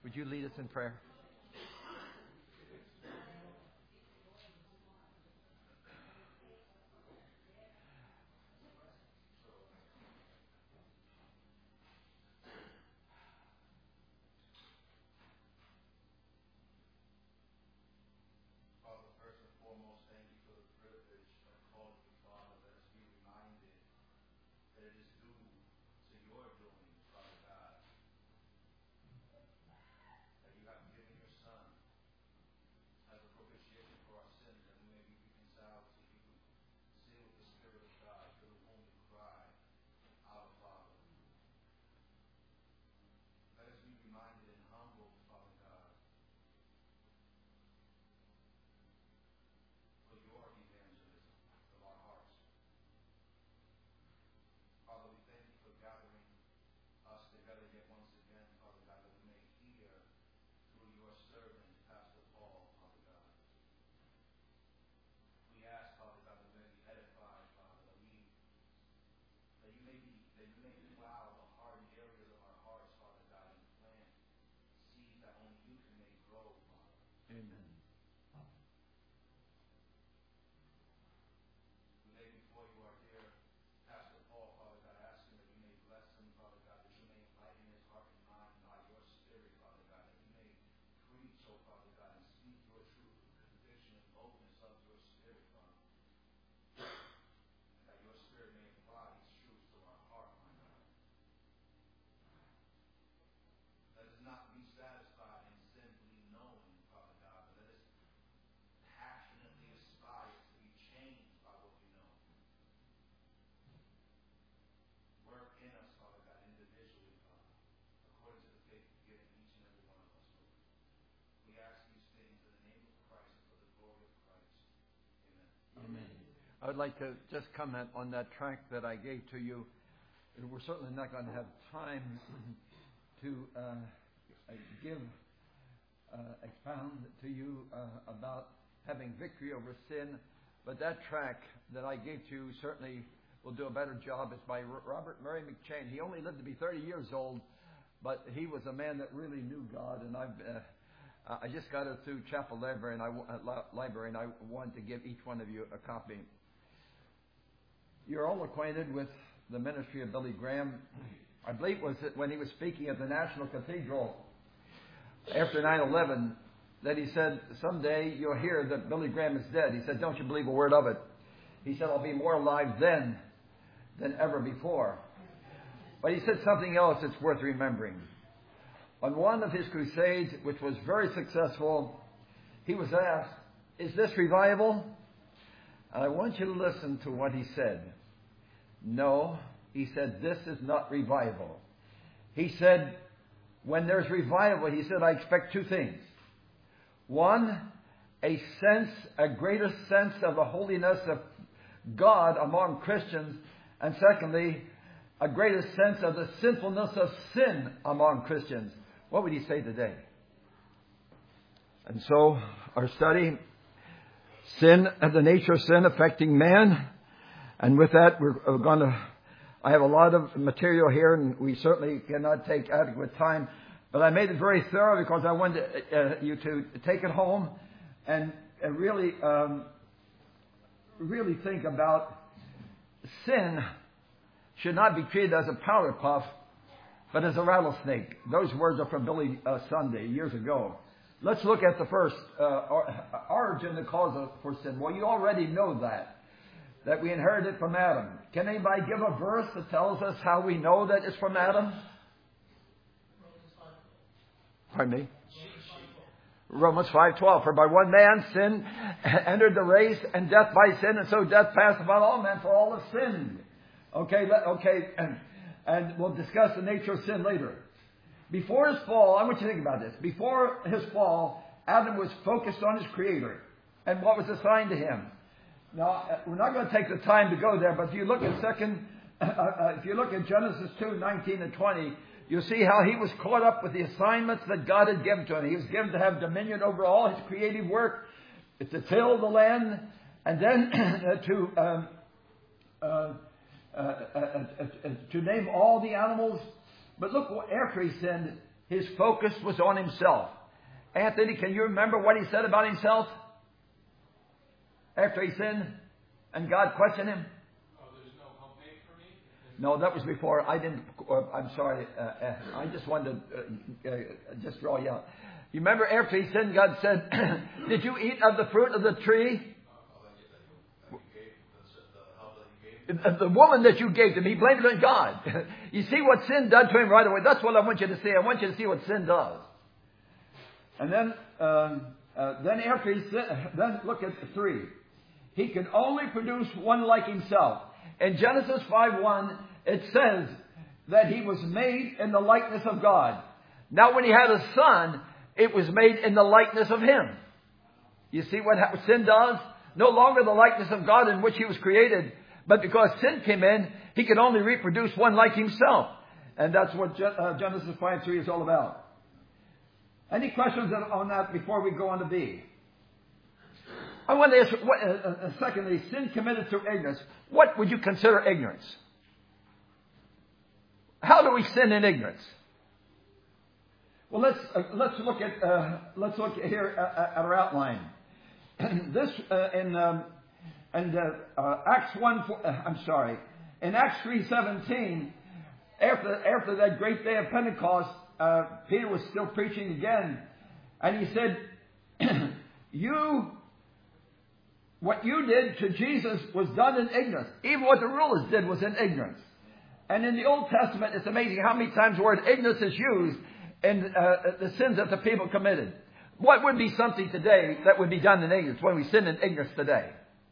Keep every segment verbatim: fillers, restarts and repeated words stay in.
Would you lead us in prayer? I would like to just comment on that tract that I gave to you. And we're certainly not going to have time to uh, give, uh, expound to you uh, about having victory over sin. But that tract that I gave to you certainly will do a better job. It's by Robert Murray McCheyne. He only lived to be thirty years old, but he was a man that really knew God. And I've uh, I just got it through Chapel Library, and I uh, library, and I wanted to give each one of you a copy. You're all acquainted with the ministry of Billy Graham. I believe it was when he was speaking at the National Cathedral after nine eleven that he said, someday you'll hear that Billy Graham is dead. He said, don't you believe a word of it. He said, I'll be more alive then than ever before. But he said something else that's worth remembering. On one of his crusades, which was very successful, he was asked, is this revival? And I want you to listen to what he said. No, he said, this is not revival. He said, when there's revival, he said, I expect two things. One, a sense, a greater sense of the holiness of God among Christians. And secondly, a greater sense of the sinfulness of sin among Christians. What would he say today? And so, our study, sin and the nature of sin affecting man. And with that, we're going to, I have a lot of material here, and we certainly cannot take adequate time. But I made it very thorough because I wanted uh, you to take it home and, and really, um, really think about sin should not be treated as a powder puff, but as a rattlesnake. Those words are from Billy uh, Sunday years ago. Let's look at the first uh, origin, the cause of, for sin. Well, you already know that, that we inherited from Adam. Can anybody give a verse that tells us how we know that it's from Adam? Pardon me? Romans five twelve. For by one man sin entered the race, and death by sin, and so death passed upon all men, for all have sinned. Okay, let, okay, and, and we'll discuss the nature of sin later. Before his fall, I want you to think about this. Before his fall, Adam was focused on his Creator and what was assigned to him. Now, we're not going to take the time to go there, but if you look at second, uh, uh, if you look at Genesis two nineteen and twenty, you'll see how he was caught up with the assignments that God had given to him. He was given to have dominion over all his creative work, to till the land, and then to um, uh, uh, uh, uh, uh, to name all the animals. But look, after he sinned, His focus was on himself. Anthony, can you remember what he said about himself? After he sinned and God questioned him? Oh, there's no hope made for me? No, that was before. I didn't, uh, I'm sorry. Uh, uh, I just wanted to uh, uh, just draw you out. You remember after he sinned, God said, did you eat of the fruit of the tree? The, the woman that you gave to me, he blamed it on God. You see what sin done to him right away. That's what I want you to see. I want you to see what sin does. And then, um, uh, then after he sin, then look at three. He can only produce one like himself. In Genesis five one, it says that he was made in the likeness of God. Now when he had a son, it was made in the likeness of him. You see what sin does? No longer the likeness of God in which he was created, but because sin came in, he could only reproduce one like himself. And that's what Genesis five three is all about. Any questions on that before we go on to B? I want to ask, what, uh, uh, secondly, sin committed through ignorance. What would you consider ignorance? How do we sin in ignorance? Well, let's uh, let's look at uh, let's look here at, at our outline. This uh, in um, and uh, uh, Acts one. Uh, I'm sorry, in Acts three seventeen, after after that great day of Pentecost, uh, Peter was still preaching again, and he said, "You." What you did to Jesus was done in ignorance. Even what the rulers did was in ignorance. And in the Old Testament, it's amazing how many times the word ignorance is used in uh, the sins that the people committed. What would be something today that would be done in ignorance when we sin in ignorance today?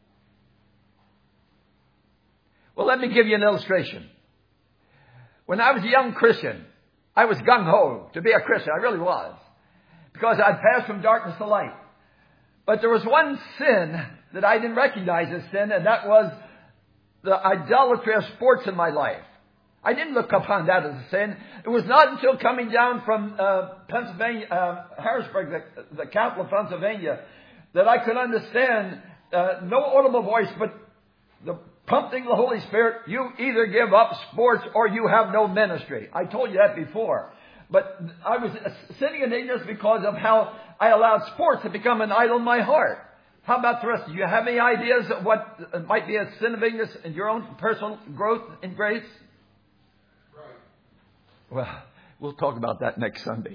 Well, let me give you an illustration. When I was a young Christian, I was gung-ho to be a Christian. I really was. Because I'd passed from darkness to light. But there was one sin that I didn't recognize as sin, and that was the idolatry of sports in my life. I didn't look upon that as a sin. It was not until coming down from uh, Pennsylvania, uh, Harrisburg, the, the capital of Pennsylvania, that I could understand uh, no audible voice, but the prompting of the Holy Spirit. You either give up sports or you have no ministry. I told you that before. But I was sitting in ignorance because of how I allowed sports to become an idol in my heart. How about the rest? Do you have any ideas of what might be a sin of ignorance in your own personal growth in grace? Right. Well, we'll talk about that next Sunday.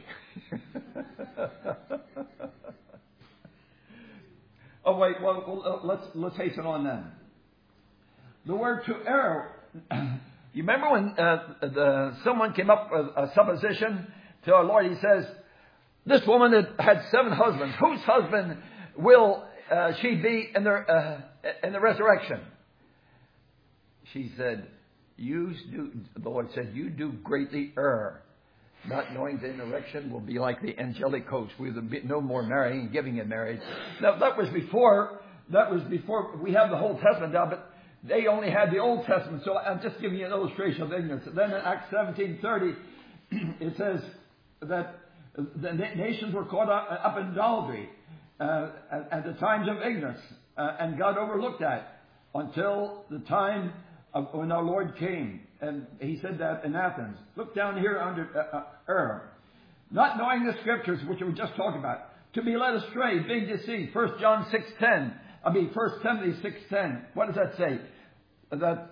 Oh, wait. Well, well, let's let's hasten on then. The word to err. You remember when uh, the, someone came up with a supposition to our Lord? He says, this woman that had seven husbands, whose husband will uh, she be in the, uh, in the resurrection? She said, you do, the Lord said, you do greatly err, not knowing the resurrection will be like the angelic host. We will be no more marrying and giving in marriage. Now, that was before, that was before we have the whole Testament down, but they only had the Old Testament, so I'm just giving you an illustration of ignorance. Then in Acts seventeen thirty, it says that the nations were caught up in idolatry uh, at the times of ignorance, uh, and God overlooked that until the time of when our Lord came. And he said that in Athens. Look down here under uh, uh, error. Not knowing the Scriptures, which we were just talking about, to be led astray, being deceived. First John six ten. I mean, First Timothy six ten. What does that say? That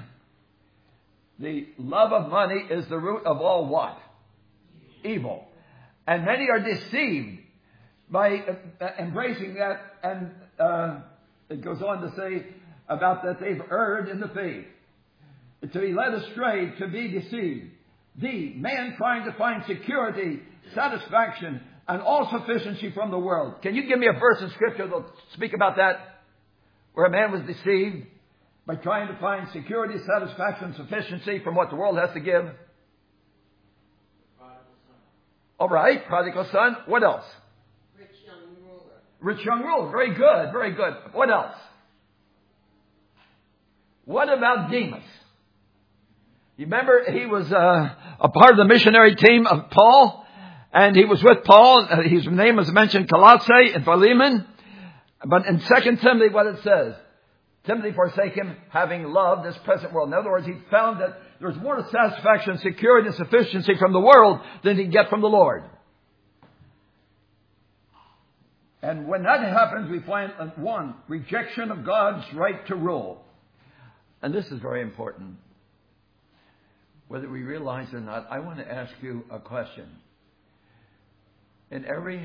the love of money is the root of all what? Evil. And many are deceived by uh, embracing that. And uh, it goes on to say about that they've erred in the faith. To be led astray, to be deceived. The man trying to find security, satisfaction, and all sufficiency from the world. Can you give me a verse in Scripture that will speak about that? Where a man was deceived by trying to find security, satisfaction, sufficiency from what the world has to give. All right, prodigal son. What else? Rich young ruler. Rich young ruler. Very good, very good. What else? What about Demas? You remember he was uh, a part of the missionary team of Paul, and he was with Paul. Uh, his name was mentioned, Colossae and Philemon. But in Second Timothy, what it says, Timothy forsake him, having loved this present world. In other words, he found that there's more satisfaction, security, and sufficiency from the world than he can get from the Lord. And when that happens, we find, one, rejection of God's right to rule. And this is very important. Whether we realize it or not, I want to ask you a question. In every,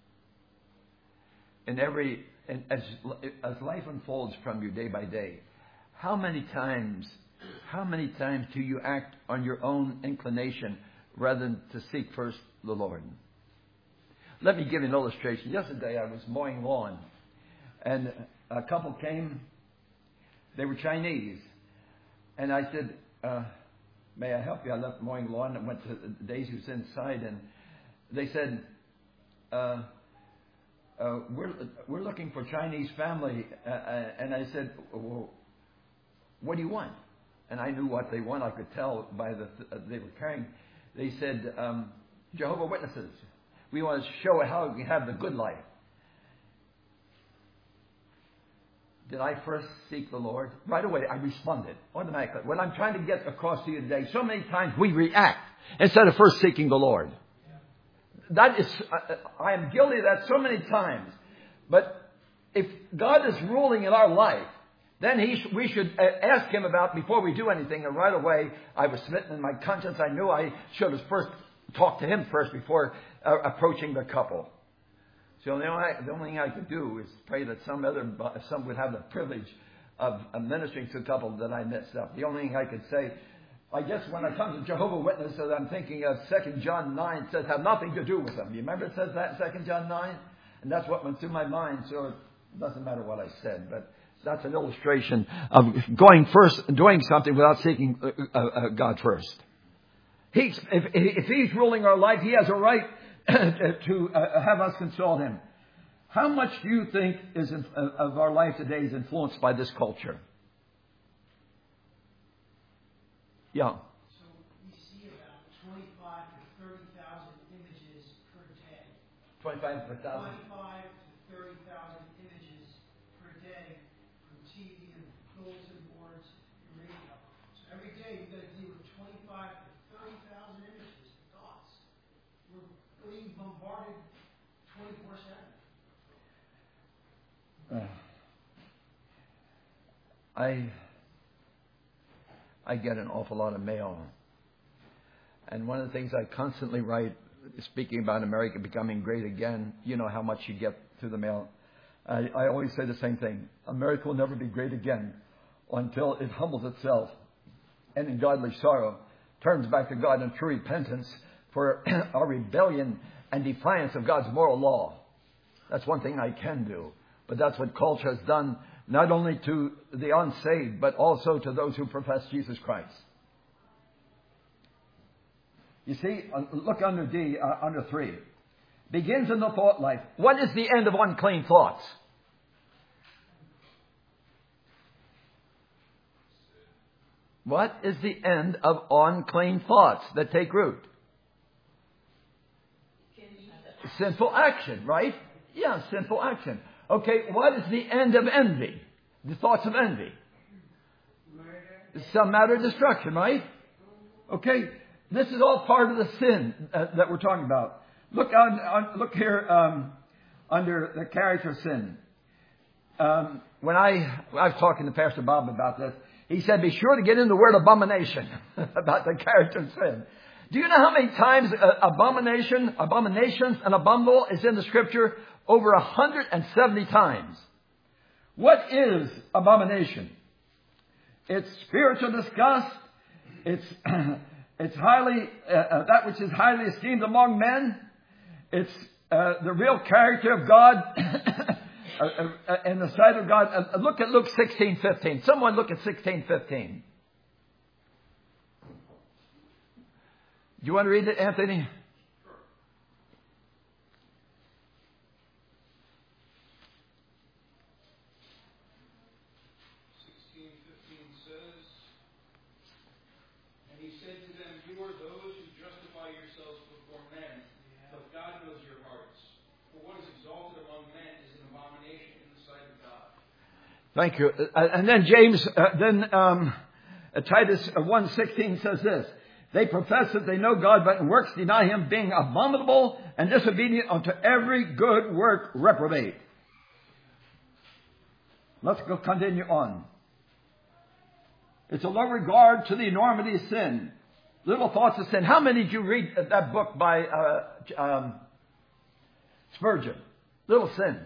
in every, in, as, as life unfolds from you day by day, how many times, how many times do you act on your own inclination rather than to seek first the Lord? Let me give you an illustration. Yesterday I was mowing lawn, and a couple came. They were Chinese, and I said, uh, "May I help you?" I left mowing lawn and went to Daisy, who's inside, and they said, uh, uh, "We're we're looking for Chinese family," uh, and I said, "Well, what do you want?" And I knew what they want. I could tell by the uh, they were carrying. They said, um, "Jehovah Witnesses. We want to show how we have the good life." Did I first seek the Lord? Right away, I responded automatically. What I'm trying to get across to you today, so many times we react instead of first seeking the Lord. That is, I am guilty of that so many times. But if God is ruling in our life, then he, we should ask Him about before we do anything. And right away, I was smitten in my conscience. I knew I should have first talked to Him first before uh, approaching the couple. So the only, the only thing I could do is pray that some other some would have the privilege of, of ministering to a couple that I messed up. The only thing I could say, I guess when I come to Jehovah's Witnesses, I'm thinking of Second John nine. It says have nothing to do with them. You remember it says that in Second John nine? And that's what went through my mind. So it doesn't matter what I said, but that's an illustration of going first, doing something without seeking uh, uh, God first. He's, if, if He's ruling our life, He has a right to uh, have us consult Him. How much do you think is in, uh, of our life today is influenced by this culture? Yeah. So we see about twenty-five to thirty thousand images per day. Twenty-five per thousand. Twenty-five to thirty thousand images per day from T V and bulletin boards and radio. So every day you got to deal with twenty-five to thirty thousand images, thoughts. We're being bombarded twenty-four seven. Uh, I I get an awful lot of mail, and one of the things I constantly write, speaking about America becoming great again, you know how much you get through the mail. I, I always say the same thing: America will never be great again until it humbles itself and in godly sorrow turns back to God in true repentance for our rebellion and defiance of God's moral law. That's one thing I can do. But that's what culture has done, not only to the unsaved, but also to those who profess Jesus Christ. You see, look under D, uh, under three. Begins in the thought life. What is the end of unclean thoughts? What is the end of unclean thoughts that take root? Sinful action, right? Yeah, sinful action. Okay, what is the end of envy? The thoughts of envy. Some matter of destruction, right? Okay, this is all part of the sin uh, that we're talking about. Look on, on look here um, under the character of sin. Um, when I I was talking to Pastor Bob about this, he said, "Be sure to get in the word abomination about the character of sin." Do you know how many times uh, abomination, abominations, and abominable is in the Scripture? Over one hundred seventy times. What is abomination? It's spiritual disgust. It's it's highly uh, uh, that which is highly esteemed among men. It's uh, the real character of God uh, uh, in the sight of God. Uh, look at Luke sixteen fifteen. Someone look at sixteen fifteen. Do you want to read it, Anthony? sixteen fifteen says, "And He said to them, You are those who justify yourselves before men, but God knows your hearts. For what is exalted among men is an abomination in the sight of God." Thank you. Uh, and then James, uh, then um, Uh, Titus one sixteen says this. They profess that they know God, but in works deny Him, being abominable and disobedient unto every good work reprobate. Let's go continue on. It's a low regard to the enormity of sin. Little thoughts of sin. How many did you read that book by uh, um, Spurgeon? Little sins.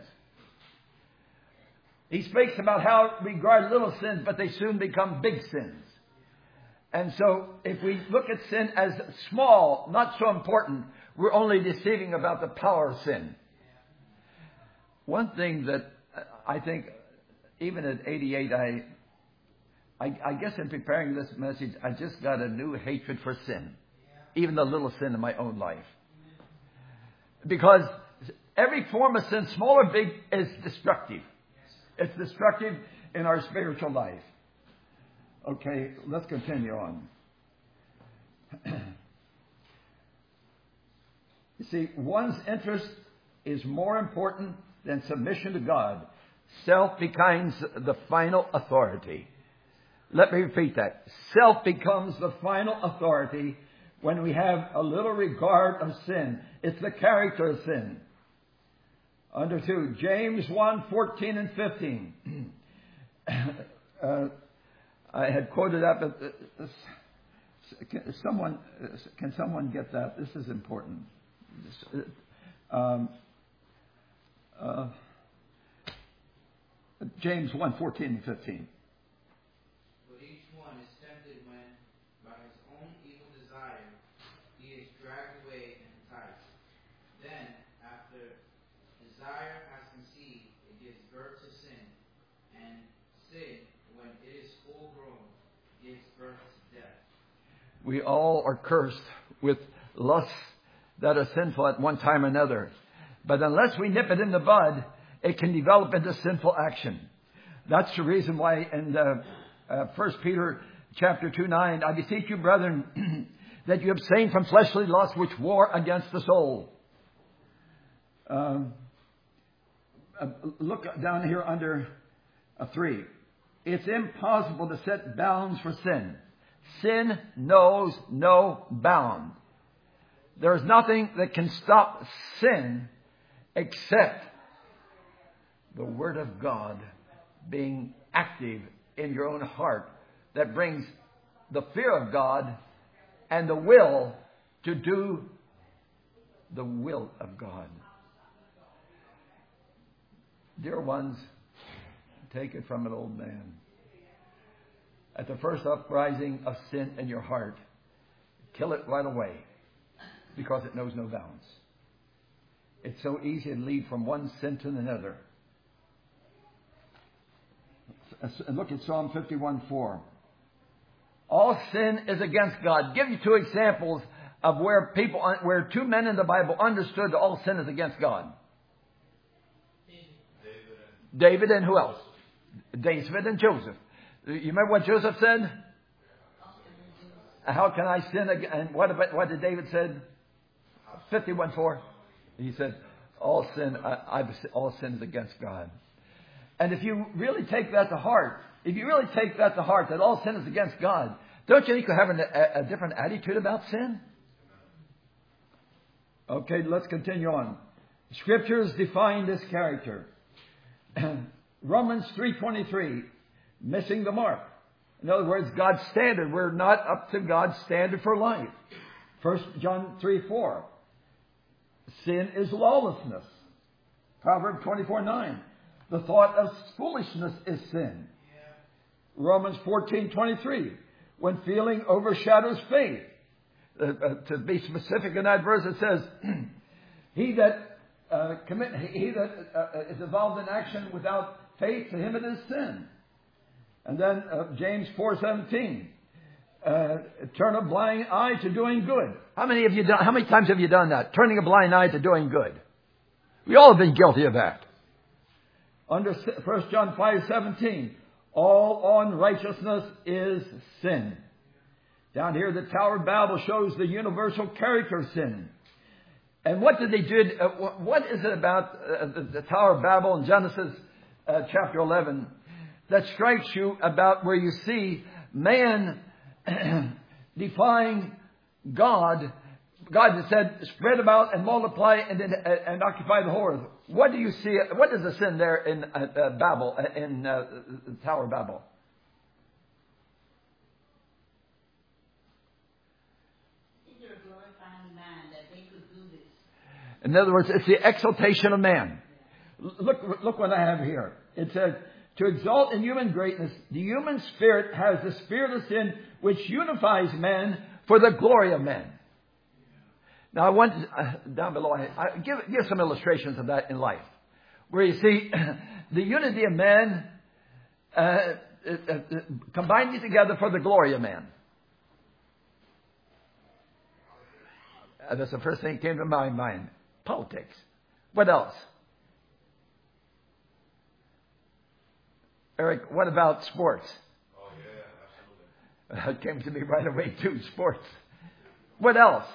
He speaks about how we regard little sins, but they soon become big sins. And so if we look at sin as small, not so important, we're only deceiving about the power of sin. One thing that I think, even at eighty-eight, I, I, I guess in preparing this message, I just got a new hatred for sin. Even the little sin in my own life. Because every form of sin, small or big, is destructive. It's destructive in our spiritual life. Okay, let's continue on. You see, one's interest is more important than submission to God. Self becomes the final authority. Let me repeat that. Self becomes the final authority when we have a little regard of sin. It's the character of sin. Under two, James one, fourteen and fifteen. uh, I had quoted that, but can someone, can someone get that? This is important. Um, uh, James one, fourteen and fifteen. But each one is tempted when, by his own evil desire, he is dragged away and enticed. Then, after desire has conceived, it gives birth to sin. And sin, when it is full grown, gives birth to death. We all are cursed with lusts that are sinful at one time or another. But unless we nip it in the bud, it can develop into sinful action. That's the reason why in the, uh, First Peter chapter two, nine, I beseech you, brethren, that you abstain from fleshly lusts which war against the soul. Um, uh, look down here under uh, three. It's impossible to set bounds for sin. Sin knows no bound. There is nothing that can stop sin except the Word of God being active in your own heart that brings the fear of God and the will to do the will of God. Dear ones, take it from an old man. At the first uprising of sin in your heart, kill it right away because it knows no bounds. It's so easy to lead from one sin to another. Look at Psalm fifty-one, four. All sin is against God. Give you two examples of where people, where two men in the Bible understood that all sin is against God. David, David and who else? David and Joseph. You remember what Joseph said? How can I sin again? And what about, what did David said? fifty-one, four. He said, all sin, I, I've, all sin is against God. And if you really take that to heart, if you really take that to heart, that all sin is against God, don't you think you have a, a different attitude about sin? Okay, let's continue on. Scriptures define this character. Romans three twenty-three, missing the mark. In other words, God's standard. We're not up to God's standard for life. First John three four. Sin is lawlessness. Proverbs twenty-four nine. The thought of foolishness is sin. Romans fourteen twenty-three. When feeling overshadows faith. Uh, uh, to be specific in that verse, it says, he that uh, commit, he that uh, is involved in action without faith, to him it is sin. And then uh, James four seventeen. Uh, turn a blind eye to doing good. How many of you done, how many times have you done that? Turning a blind eye to doing good. We all have been guilty of that. Under First John five seventeen, all unrighteousness is sin. Down here, the Tower of Babel shows the universal character of sin. And what did they do? Uh, what is it about uh, the, the Tower of Babel in Genesis uh, chapter eleven that strikes you about where you see man defying God. God said, spread about and multiply and, and, and occupy the whole earth. What do you see? What is the sin there in uh, uh, Babel, uh, in uh, the Tower of Babel? They're glorifying man that they could do this. In other words, it's the exaltation of man. Look, look what I have here. It says, to exalt in human greatness, the human spirit has the spirit of sin which unifies man for the glory of man. Now I want, uh, down below, I, I give, give some illustrations of that in life. Where you see the unity of man uh, uh, uh, combining together for the glory of man. Uh, that's the first thing that came to my mind. Politics. What else? Eric, what about sports? Oh, yeah, absolutely. It came to me right away too, sports. What else?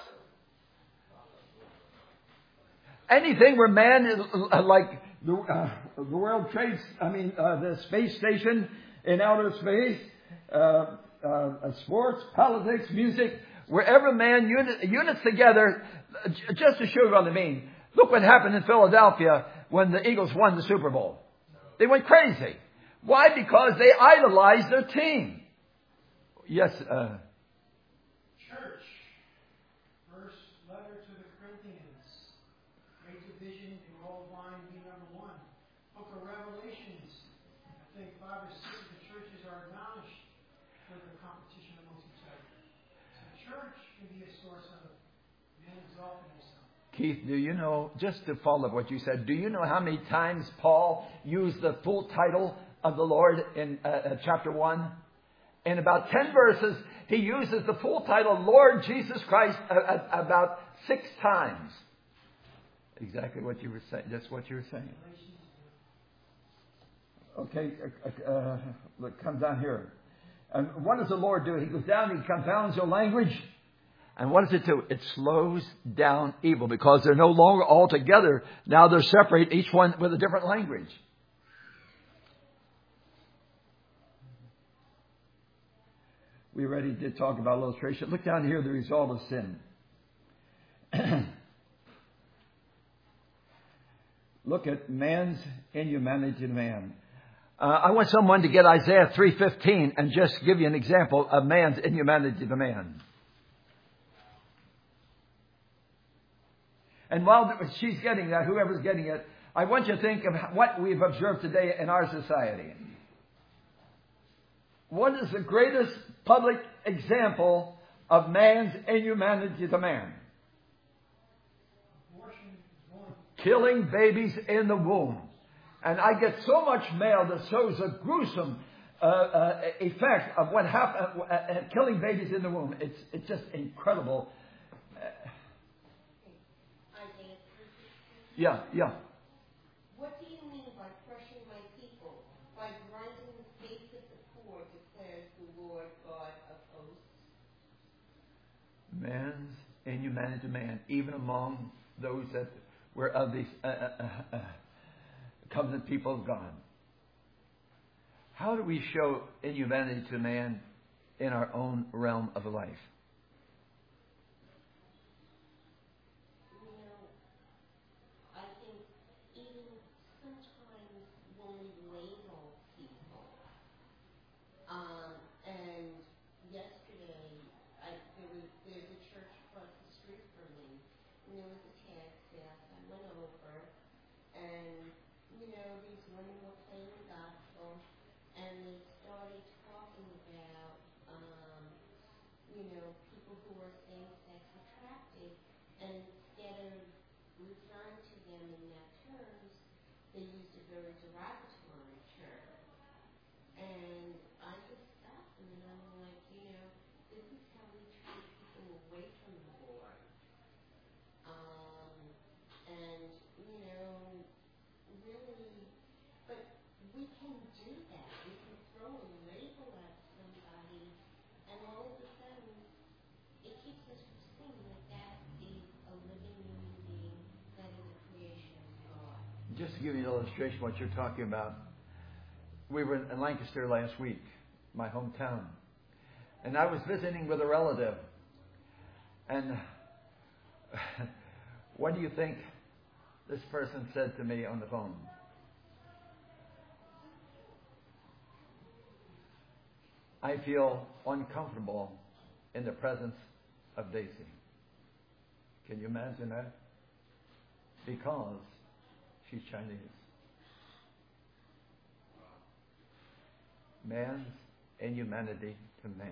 Anything where man is uh, like the, uh, the World Trade, I mean, uh, the space station in outer space, uh, uh, sports, politics, music, wherever man unit, units together, just to show you what I mean. Look what happened in Philadelphia when the Eagles won the Super Bowl. They went crazy. Why? Because they idolized their team. Yes, uh, Church, first letter to the Corinthians, great division in all wine be number one. Book of Revelations, I think five or six of the churches are admonished for the competition amongst each other. So the church can be a source of man exalting himself. Keith, do you know, just to follow up what you said, do you know how many times Paul used the full title of the Lord in uh, uh, chapter one? In about ten verses, he uses the full title, Lord Jesus Christ, uh, uh, about six times. Exactly what you were saying. That's what you were saying. Okay, uh, uh, look, come down here. And what does the Lord do? He goes down, he confounds your language. And what does it do? It slows down evil because they're no longer all together. Now they're separate, each one with a different language. We already did talk about illustration. Look down here, the result of sin. Look at man's inhumanity to man. Uh, I want someone to get Isaiah three fifteen and just give you an example of man's inhumanity to man. And while she's getting that, whoever's getting it, I want you to think of what we've observed today in our society. What is the greatest public example of man's inhumanity to man? Abortion is one. Killing babies in the womb. And I get so much mail that shows a gruesome uh, uh, effect of what happened uh, uh, killing babies in the womb. It's it's just incredible. Uh, Isaiah. yeah, yeah. What do you mean by crushing my people? By grinding the face of the poor, declares the Lord God of hosts. Man's inhumanity to man, even among those that were of these uh, uh, uh, covenant people of God. How do we show inhumanity to man in our own realm of life? You know, I think even sometimes when we label people, um, and yesterday I, there was there's a church across the street from me, and there was a tag staff. I went over, and you know these women were playing the gospel, and they started talking about um, you know people who are same-sex attracted, and instead of referring to them in that terms, they used a very derogatory term. And I just stopped them and I'm like, you know, this is how we treat people away from the Lord. Um, and, you know, really, but we can do that. We can throw a label at somebody and all of a sudden it keeps us from seeing that that is a living human being, that is a creation of God. Just to give you an illustration of what you're talking about, we were in Lancaster last week, my hometown, And I was visiting with a relative. And what do you think this person said to me on the phone? I feel uncomfortable in the presence of Daisy. Can you imagine that? Because she's Chinese. Man's inhumanity to man.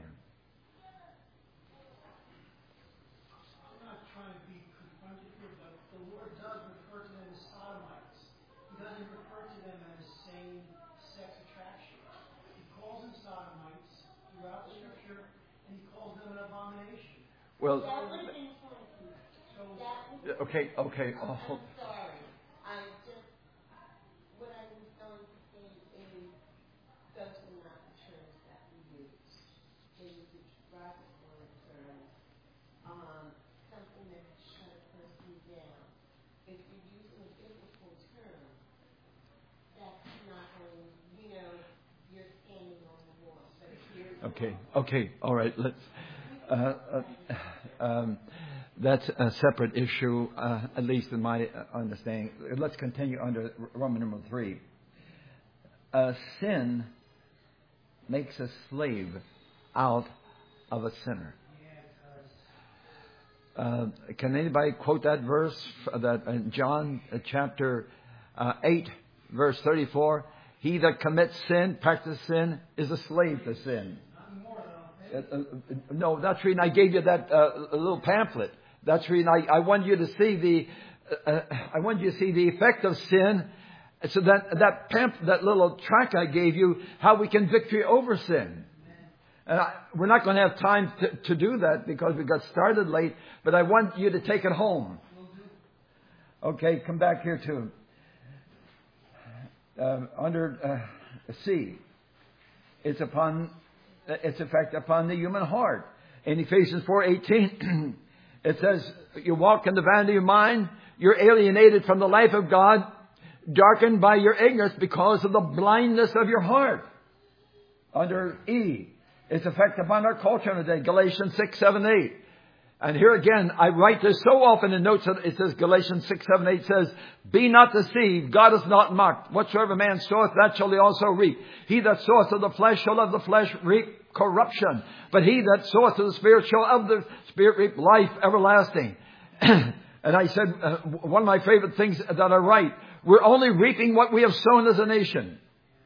I'm not trying to be confronted here, but the Lord does refer to them as sodomites. He doesn't refer to them as same-sex attraction. He calls them sodomites throughout the Scripture, and he calls them an abomination. Well, That would have been fun. So, That would okay, okay. I'm, Oh. I'm sorry. I just, what I was going to say is, those are not the terms that we use. They use the derogatory terms, um, something that could shut a person down. If you're using a biblical term, that's not going, you know, you're standing on the wall. But if you're Okay, okay, all right. Let's. Uh, uh, um, that's a separate issue, uh, at least in my understanding. Let's continue under Roman number three. Uh, sin makes a slave out of a sinner. Uh, can anybody quote that verse? That in John uh, chapter uh, eight, verse thirty-four. He that commits sin, practices sin, is a slave to sin. Uh, uh, no, that's the reason I gave you that uh, little pamphlet. That's the reason I, I want you to see the uh, I want you to see the effect of sin. So that that pamphlet, that little tract I gave you, how we can victory over sin. And I, we're not going to have time to, to do that because we got started late. But I want you to take it home. Okay, come back here too. Uh, under uh, C, it's upon its effect upon the human heart. In Ephesians four eighteen, it says, "You walk in the vanity of mind. You're alienated from the life of God, darkened by your ignorance because of the blindness of your heart." Under E, its effect upon our culture today. Galatians six, seven, eight. And here again, I write this so often in notes that it says, Galatians six, seven, eight says, "Be not deceived, God is not mocked. Whatsoever man soweth, that shall he also reap. He that soweth to the flesh shall of the flesh reap corruption. But he that soweth to the Spirit shall of the Spirit reap life everlasting." And I said, uh, one of my favorite things that I write, we're only reaping what we have sown as a nation.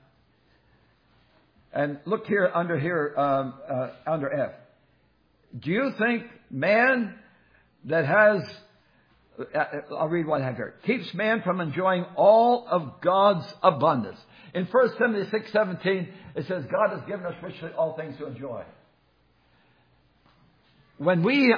And look here, under here, um, uh, under F. Do you think man that has, uh, I'll read what I have here, keeps man from enjoying all of God's abundance? In First Timothy six, seventeen, it says, God has given us richly all things to enjoy. When we,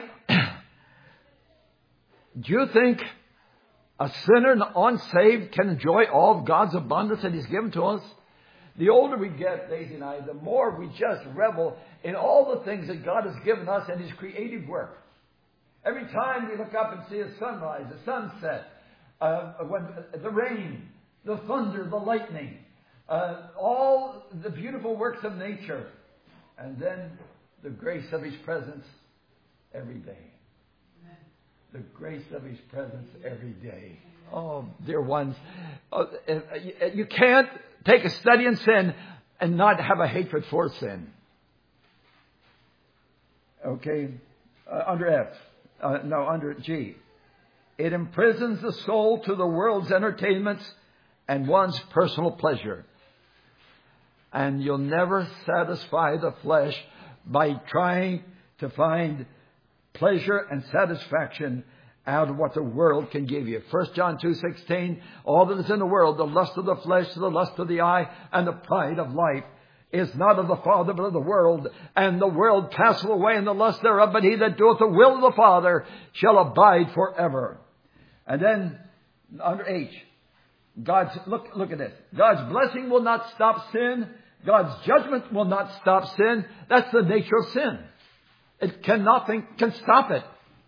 do you think a sinner, unsaved, can enjoy all of God's abundance that He's given to us? The older we get, Daisy and I, the more we just revel in all the things that God has given us in His creative work. Every time we look up and see a sunrise, a sunset, uh, when, the rain, the thunder, the lightning, uh, all the beautiful works of nature, and then the grace of His presence every day. The grace of His presence every day. Oh, dear ones, uh, you can't take a study in sin and not have a hatred for sin. Okay, uh, under F, uh, no, under G. It imprisons the soul to the world's entertainments and one's personal pleasure. And you'll never satisfy the flesh by trying to find pleasure and satisfaction out of what the world can give you. First John two sixteen, all that is in the world, the lust of the flesh, the lust of the eye, and the pride of life, is not of the Father, but of the world. And the world passeth away in the lust thereof, but he that doeth the will of the Father shall abide forever. And then, under H, God's, look, look at this. God's blessing will not stop sin. God's judgment will not stop sin. That's the nature of sin. It can nothing can stop it.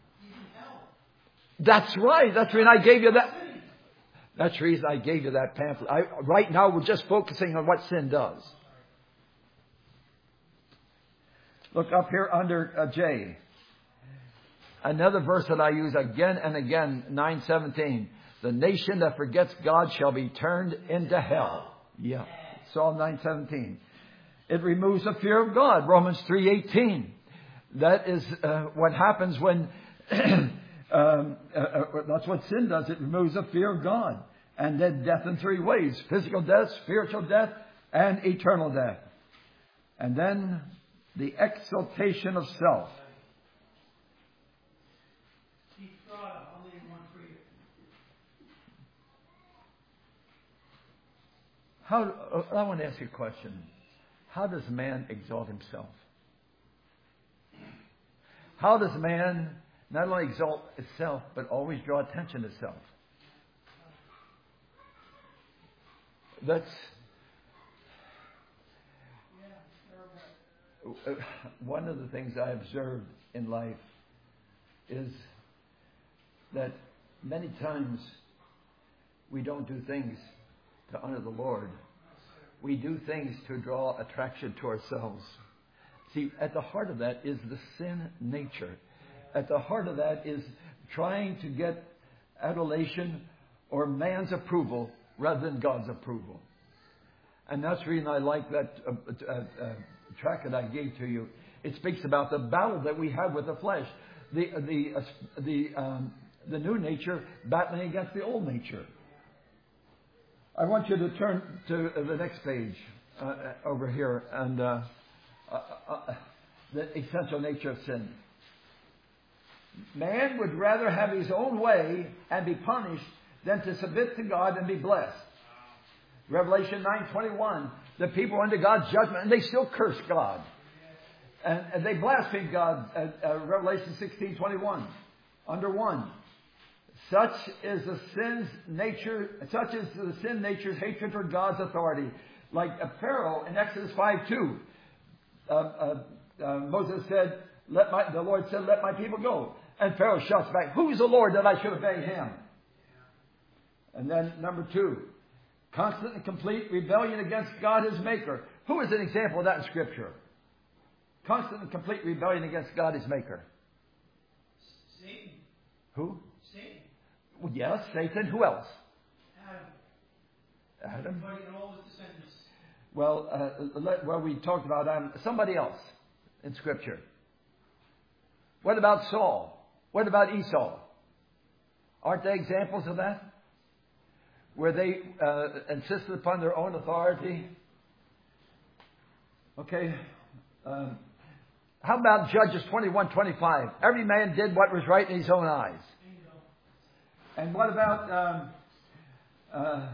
That's right. That's the reason I gave you that. That's the reason I gave you that pamphlet. I, right now, we're just focusing on what sin does. Look up here under uh, J. Another verse that I use again and again, nine seventeen. The nation that forgets God shall be turned into hell. Yeah. Psalm nine seventeen. It removes the fear of God. Romans three eighteen. That is uh, what happens when, um, uh, uh, that's what sin does. It removes the fear of God. And then death in three ways. Physical death, spiritual death, and eternal death. And then the exaltation of self. How, I want to ask you a question. How does man exalt himself? How does man not only exalt itself, but always draw attention to self? That's one of the things I observed in life is that many times we don't do things to honor the Lord. We do things to draw attraction to ourselves. See, at the heart of that is the sin nature. At the heart of that is trying to get adulation or man's approval rather than God's approval. And that's the reason I like that uh, uh, uh, track that I gave to you. It speaks about the battle that we have with the flesh. The, the, uh, the, um, the new nature battling against the old nature. I want you to turn to the next page uh, over here, and uh, uh, uh, the essential nature of sin. Man would rather have his own way and be punished than to submit to God and be blessed. Revelation nine twenty-one, the people are under God's judgment, and they still curse God. And, and they blaspheme God. Uh, uh, Revelation sixteen twenty-one, under one. Such is the sin's nature, such is the sin nature's hatred for God's authority. Like a Pharaoh in Exodus five two, uh, uh, uh, Moses said, "Let my," the Lord said, "Let my people go." And Pharaoh shouts back, "Who's the Lord that I should obey him?" And then number two, constant and complete rebellion against God, his maker. Who is an example of that in Scripture? Constant and complete rebellion against God, his maker. Satan. Who? Satan. Well, yes, Satan. Who else? Adam. Adam. Everybody and all his descendants. Well, uh, let, well, we talked about um, somebody else in Scripture. What about Saul? What about Esau? Aren't they examples of that? Where they uh, insisted upon their own authority? Okay. Um, how about Judges twenty-one twenty-five? Every man did what was right in his own eyes. And what about... Um, uh,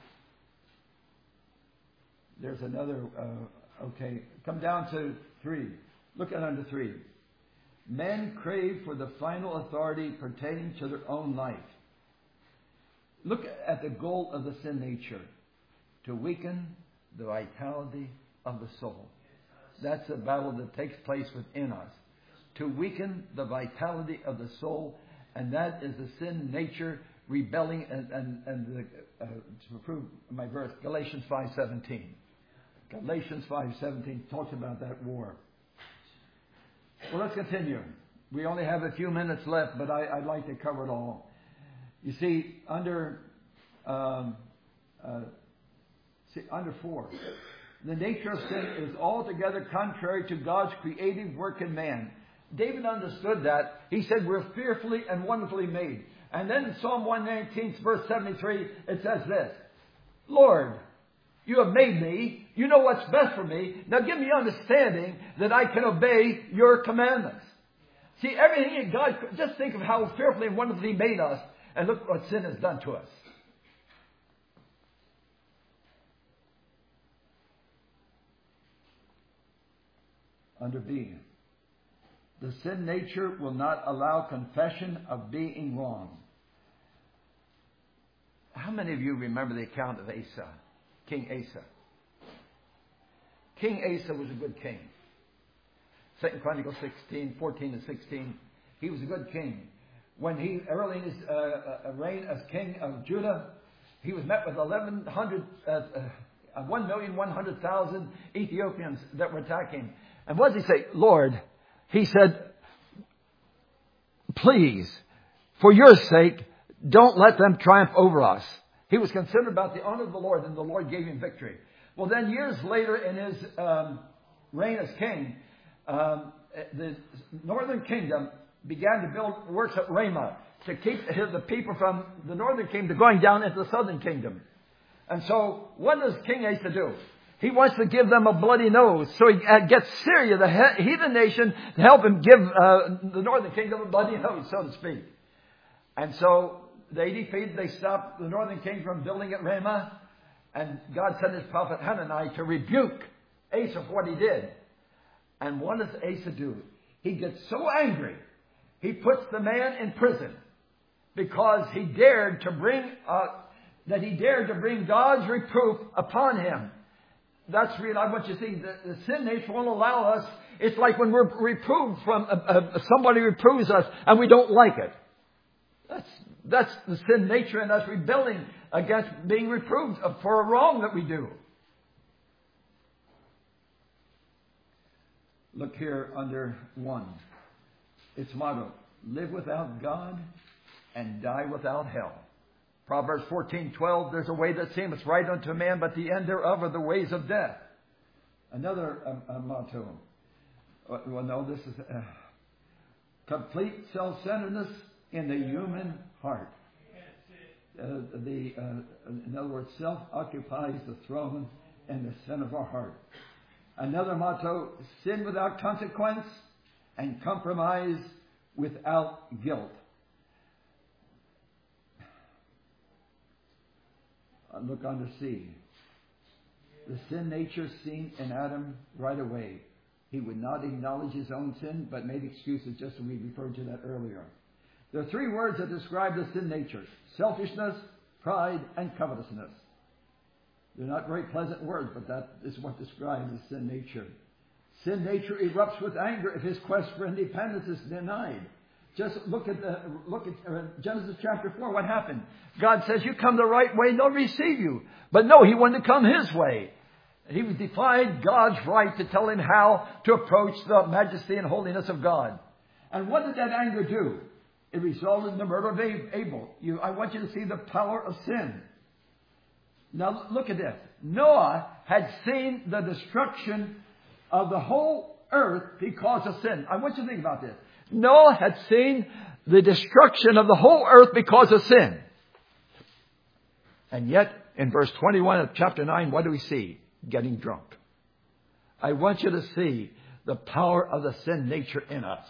there's another... Uh, okay. Come down to three. Look at under three. Men crave for the final authority pertaining to their own life. Look at the goal of the sin nature. To weaken the vitality of the soul. That's a battle that takes place within us. To weaken the vitality of the soul. And that is the sin nature rebelling. And, and, and the, uh, to prove my verse, Galatians five seventeen. Galatians five seventeen talks about that war. Well, let's continue. We only have a few minutes left, but I, I'd like to cover it all. You see, under um, uh, see, under four, the nature of sin is altogether contrary to God's creative work in man. David understood that. He said, "We're fearfully and wonderfully made." And then in Psalm one nineteen, verse seventy-three, it says this: "Lord, you have made me. You know what's best for me. Now give me understanding that I can obey your commandments." See, everything in God, just think of how fearfully and wonderfully He made us. And look what sin has done to us. Under B, the sin nature will not allow confession of being wrong. How many of you remember the account of Asa, King Asa? King Asa was a good king. Second Chronicles sixteen, fourteen and sixteen. He was a good king. When he, early in his uh, uh, reign as king of Judah, he was met with eleven hundred, uh, uh, one million one hundred thousand Ethiopians that were attacking. And what does he say? Lord, he said, please, for your sake, don't let them triumph over us. He was concerned about the honor of the Lord, and the Lord gave him victory. Well, then years later in his um, reign as king, um, the northern kingdom began to build works at Ramah to keep the people from the northern kingdom going down into the southern kingdom. And so what does King Asa do? He wants to give them a bloody nose. So he gets Syria, the heathen nation, to help him give uh, the northern kingdom a bloody nose, so to speak. And so they defeated, they stopped the northern kingdom from building at Ramah. And God sent his prophet Hanani to rebuke Asa for what he did. And what does Asa do? He gets so angry, he puts the man in prison because he dared to bring, uh, that he dared to bring God's reproof upon him. That's real. I want you to see the, the sin nature won't allow us. It's like when we're reproved from uh, uh, somebody reproves us and we don't like it. That's that's the sin nature in us rebelling against being reproved for a wrong that we do. Look here under one. Its motto: live without God and die without hell. Proverbs fourteen twelve, there's a way that seemeth right unto a man, but the end thereof are the ways of death. Another um, uh, motto. Uh, well, no, this is uh, complete self-centeredness in the human heart. Uh, the, uh, in other words, self occupies the throne and the center of our heart. Another motto: sin without consequence and compromise without guilt. Look under C. The sin nature seen in Adam right away. He would not acknowledge his own sin, but made excuses, just as we referred to that earlier. There are three words that describe the sin nature: selfishness, pride, and covetousness. They're not very pleasant words, but that is what describes the sin nature. Sin nature erupts with anger if his quest for independence is denied. Just look at the look at uh, Genesis chapter four. What happened? God says, "You come the right way, they'll receive you." But no, he wanted to come his way. He defied God's right to tell him how to approach the majesty and holiness of God. And what did that anger do? It resulted in the murder of Abel. You, I want you to see the power of sin. Now look at this. Noah had seen the destruction of the whole earth because of sin. I want you to think about this. Noah had seen the destruction of the whole earth because of sin. And yet, in verse twenty-one of chapter nine, what do we see? Getting drunk. I want you to see the power of the sin nature in us.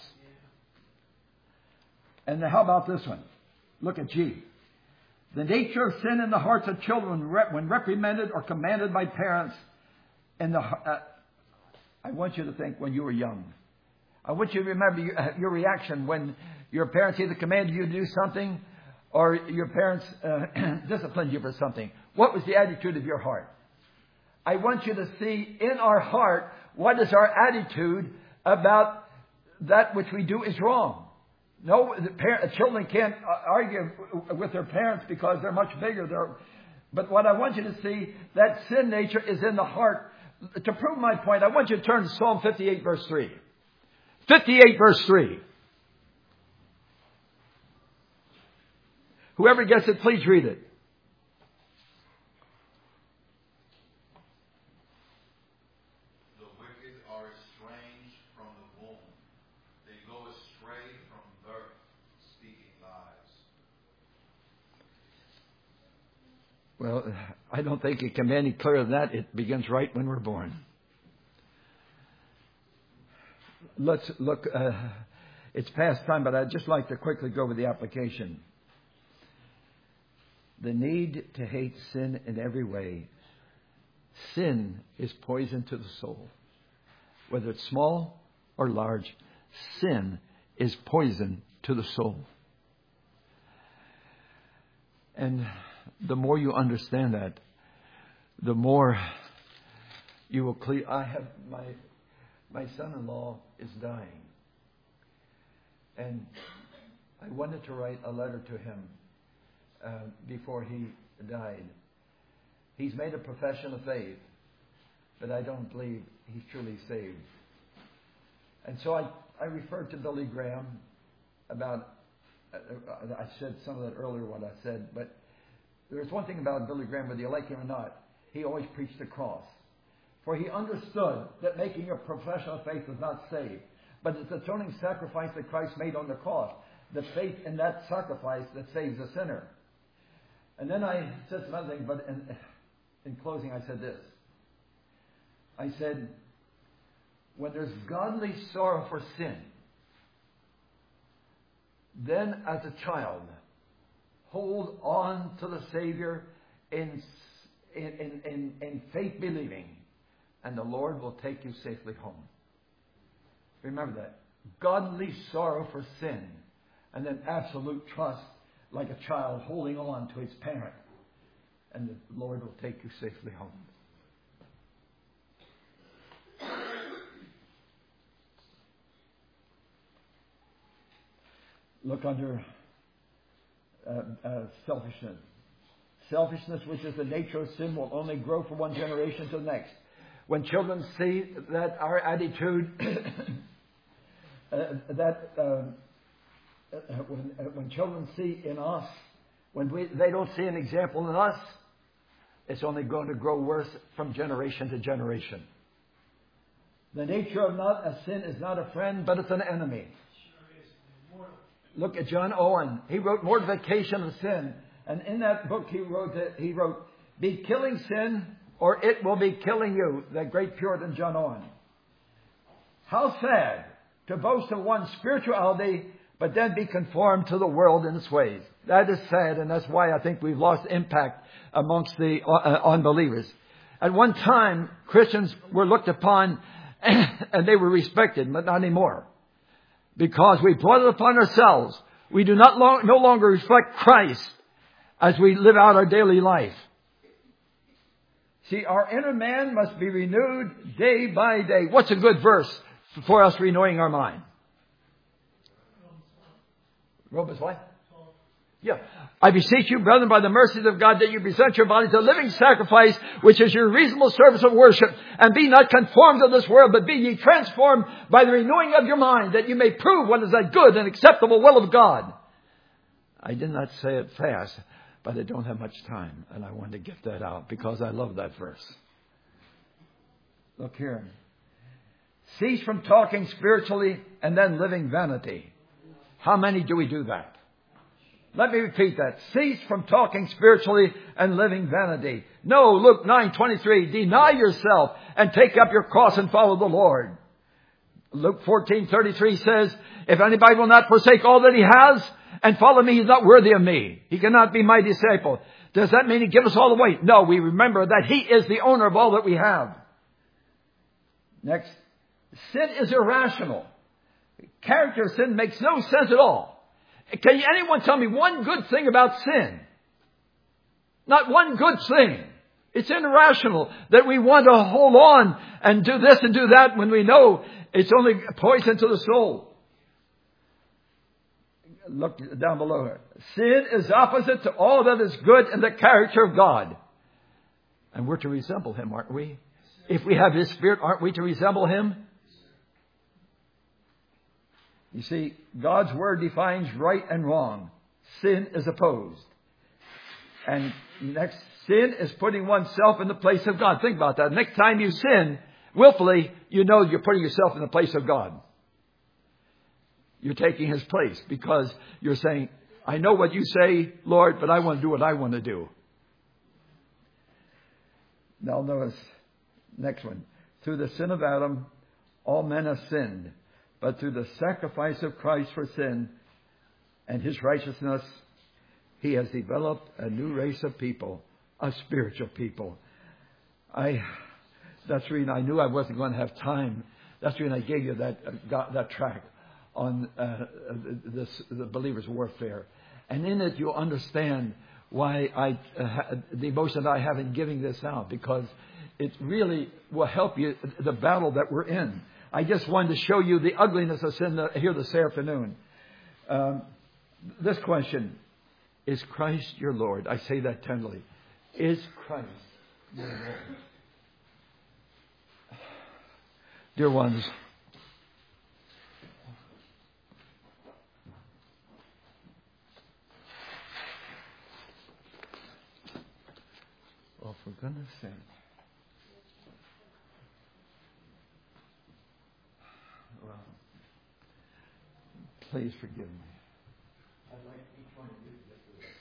And how about this one? Look at G. The nature of sin in the hearts of children when reprimanded or commanded by parents. And the, uh, I want you to think when you were young. I want you to remember your, uh, your reaction when your parents either commanded you to do something or your parents uh, disciplined you for something. What was the attitude of your heart? I want you to see in our heart what is our attitude about that which we do is wrong. No, the parent, children can't argue with their parents because they're much bigger. They're, but what I want you to see, that sin nature is in the heart. To prove my point, I want you to turn to Psalm fifty-eight, verse three. fifty-eight, verse three. Whoever gets it, please read it. The wicked are estranged from the womb. They go astray from birth, speaking lies. Well, I don't think it can be any clearer than that. It begins right when we're born. Let's look. Uh, it's past time, but I'd just like to quickly go over the application. The need to hate sin in every way. Sin is poison to the soul. Whether it's small or large, sin is poison to the soul. And the more you understand that, the more you will clear. I have my my son-in-law is dying, and I wanted to write a letter to him uh, before he died. He's made a profession of faith, but I don't believe he's truly saved. And so I, I referred to Billy Graham about, uh, I said some of that earlier, what I said, but there's one thing about Billy Graham, whether you like him or not, he always preached the cross. For he understood that making a profession of faith does not save, but it's the atoning sacrifice that Christ made on the cross, the faith in that sacrifice that saves a sinner. And then I said some other things, but in, in closing I said this. I said, when there's godly sorrow for sin, then as a child, hold on to the Savior in, in, in, in, in faith believing, and the Lord will take you safely home. Remember that. Godly sorrow for sin, and then absolute trust like a child holding on to his parent, and the Lord will take you safely home. Look under uh, uh, selfishness. Selfishness, which is the nature of sin, will only grow from one generation to the next. When children see that our attitude, uh, that uh, uh, when, uh, when children see in us, when we, they don't see an example in us, it's only going to grow worse from generation to generation. The nature of not a sin is not a friend, but it's an enemy. Look at John Owen. He wrote Mortification of Sin. And in that book he wrote, that he wrote, be killing sin or it will be killing you. That great Puritan John Owen. How sad to boast of one's spirituality but then be conformed to the world in its ways. That is sad, and that's why I think we've lost impact amongst the uh, unbelievers. At one time, Christians were looked upon and they were respected, but not anymore. Because we brought it upon ourselves. We do not long, no longer reflect Christ as we live out our daily life. See, our inner man must be renewed day by day. What's a good verse for us renewing our mind? Romans what? Yeah. I beseech you, brethren, by the mercies of God, that you present your bodies a living sacrifice, which is your reasonable service of worship. And be not conformed to this world, but be ye transformed by the renewing of your mind, that you may prove what is that good and acceptable will of God. I did not say it fast, but I don't have much time. And I wanted to get that out because I love that verse. Look here. Cease from talking spiritually and then living vanity. How many do we do that? Let me repeat that. Cease from talking spiritually and living vanity. No, Luke nine twenty-three. Deny yourself and take up your cross and follow the Lord. Luke fourteen thirty-three says, if anybody will not forsake all that he has and follow me, he's not worthy of me. He cannot be my disciple. Does that mean he give us all away? No, we remember that he is the owner of all that we have. Next. Sin is irrational. Character sin makes no sense at all. Can anyone tell me one good thing about sin? Not one good thing. It's irrational that we want to hold on and do this and do that when we know it's only poison to the soul. Look down below here. Sin is opposite to all that is good in the character of God. And we're to resemble Him, aren't we? If we have His Spirit, aren't we to resemble Him? You see, God's Word defines right and wrong. Sin is opposed. And next, sin is putting oneself in the place of God. Think about that. Next time you sin willfully, you know you're putting yourself in the place of God. You're taking His place because you're saying, I know what you say, Lord, but I want to do what I want to do. Now notice, next one. Through the sin of Adam, all men have sinned. But through the sacrifice of Christ for sin and His righteousness, He has developed a new race of people, a spiritual people. I, that's the reason I knew I wasn't going to have time. That's the reason I gave you that uh, that track on uh, this, the believer's warfare. And in it you'll understand why I uh, the emotion that I have in giving this out, because it really will help you the battle that we're in. I just wanted to show you the ugliness of sin here this afternoon. Um, this question, is Christ your Lord? I say that tenderly. Is Christ your Lord? Dear ones, For goodness sake. Well, please forgive me. I'd like each one of you to get through this.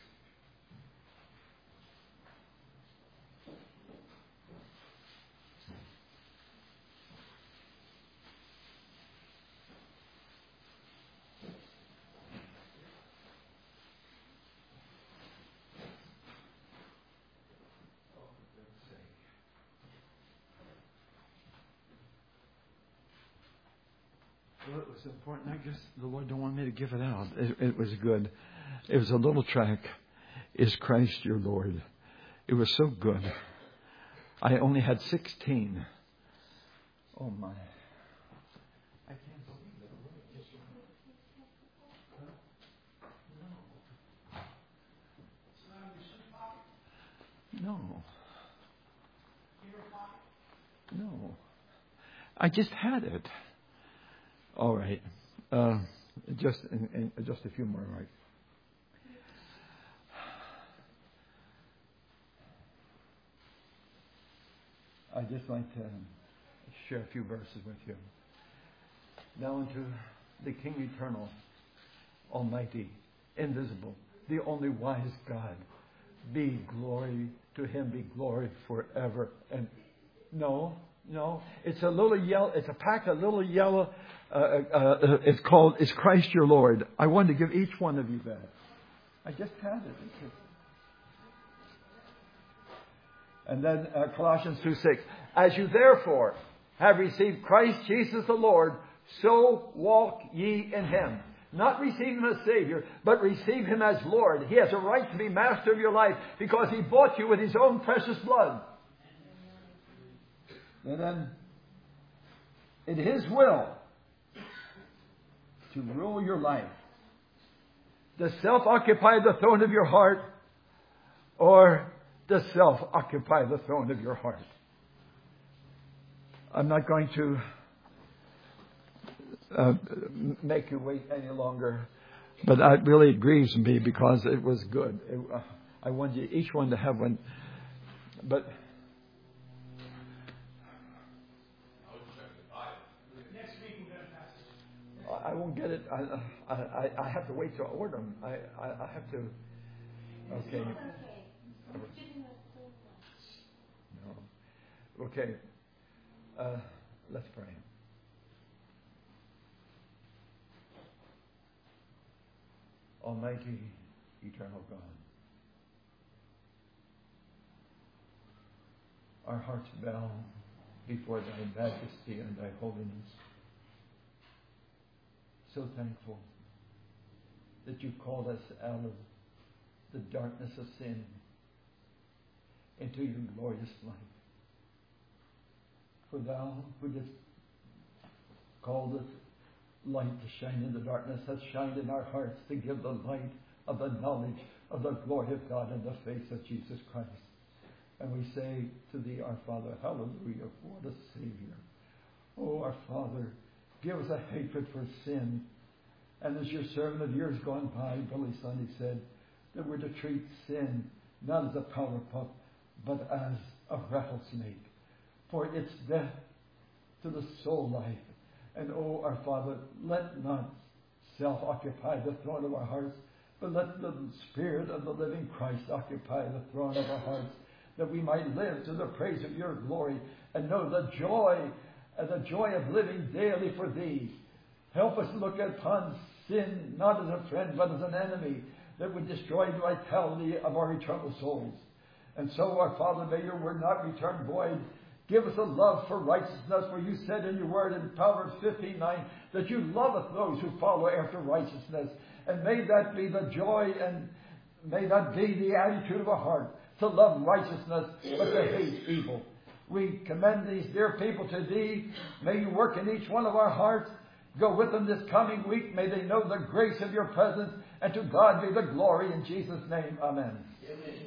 Well, it was important. I guess the Lord don't want me to give it out. It, it was good. It was a little track. Is Christ your Lord? It was so good. I only had sixteen. Oh my. I can't believe it. No. No. No. I just had it. All right. Uh, just in, in, just a few more, right? I'd just like to share a few verses with you. Now unto the King eternal, almighty, invisible, the only wise God, be glory to Him, be glory forever. And no, no, it's a little yellow. It's a pack of little yellow. Uh, uh, it's called, Is Christ Your Lord? I wanted to give each one of you that. I just had it. And then uh, Colossians two six. As you therefore have received Christ Jesus the Lord, so walk ye in Him. Not receive Him as Savior, but receive Him as Lord. He has a right to be master of your life because He bought you with His own precious blood. And then, in His will, to rule your life. Does self occupy the throne of your heart, or does self occupy the throne of your heart? I'm not going to uh, make you wait any longer, but it really grieves me because it was good. It, uh, I want you, each one to have one, but I won't get it. I, I, I have to wait to order them. I, I, I have to. Okay. No. Okay. Uh, let's pray. Almighty, eternal God, our hearts bow before Thy majesty and Thy holiness. So thankful that You called us out of the darkness of sin into Your glorious light. For Thou who didst call this light to shine in the darkness hast shined in our hearts to give the light of the knowledge of the glory of God in the face of Jesus Christ. And we say to Thee, our Father, hallelujah, what a Savior. Oh, our Father, give us a hatred for sin. And as your servant of years gone by, Billy Sunday said, that we're to treat sin not as a powder puff, but as a rattlesnake. For it's death to the soul life. And oh, our Father, let not self occupy the throne of our hearts, but let the Spirit of the living Christ occupy the throne of our hearts, that we might live to the praise of Your glory and know the joy and the joy of living daily for Thee. Help us look upon sin not as a friend but as an enemy that would destroy the vitality of our eternal souls. And so, our Father, may Your word not return void. Give us a love for righteousness, for You said in Your word in Proverbs fifteen nine that You loveth those who follow after righteousness. And may that be the joy and may that be the attitude of our heart, to love righteousness but to hate evil. We commend these dear people to Thee. May You work in each one of our hearts. Go with them this coming week. May they know the grace of Your presence. And to God be the glory in Jesus' name. Amen. Amen.